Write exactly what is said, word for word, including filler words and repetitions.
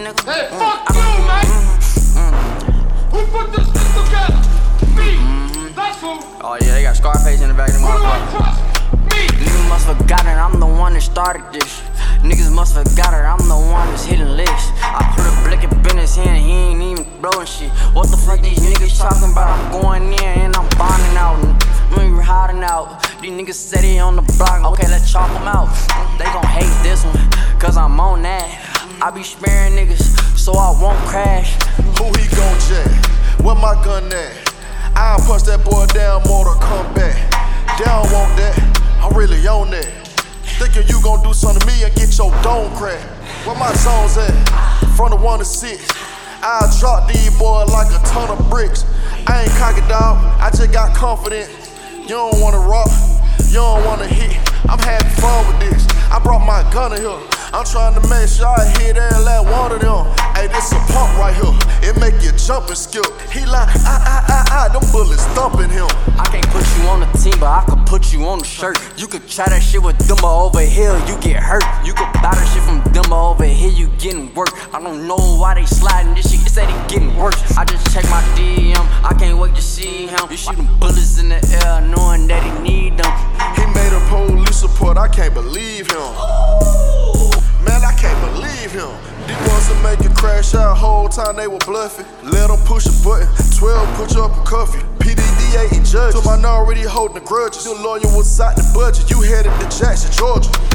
nigga. Hey, Mm, fuck I you, gon- man! mm, mm. Who put this shit together? Me! Mm-hmm. That's who! Oh yeah, they got Scarface in the back of the Who do I motherfucker. trust? Me! Niggas must forgot it, I'm the one that started this. Niggas must forgot it, I'm the one that's hitting licks. I put a blick up in his hand, he ain't even blowing shit. What the fuck these niggas talking about? I'm going in and I'm bonding out. I'm hiding out. These niggas say they on the block, okay, let's chalk them out. They gon' hate this one, cause I'm on that. I be sparing niggas, so I won't crash. Who he gon' jack? Where my gun at? I'll punch that boy down, Mortal Kombat. They don't want that, I'm really on that. Thinking you gon' do something to me and get your dome cracked. Where my zones at? From the one to six. I'll drop these boys like a ton of bricks. I ain't cocky dog, I just got confidence. You don't wanna rock, you don't wanna hit. I'm having fun with this. I brought my gun in here. I'm trying to make sure I hit every last one of them. Hey, this a pump right here. It make you jump and skip. He like, ah, ah, ah, ah, them bullets thumping him. I can't put you on the team, but I can put you on the shirt. You could try that shit with Dumba over here, you get hurt. You could buy that shit from Dumba over here, you getting work. I don't know why they sliding this shit, it said it getting worse. I just check my D M, I can't wait to see him. You shooting bullets in the air, knowing that he need them. He made a police report, I can't believe him. Man, I can't believe him. These boys will make it crash out whole time they were bluffing. Let them push a button, twelve put you up and cuff you. P D D A and judges, to minority holding the grudges. Your lawyer was out the budget, you headed to Jackson, Georgia.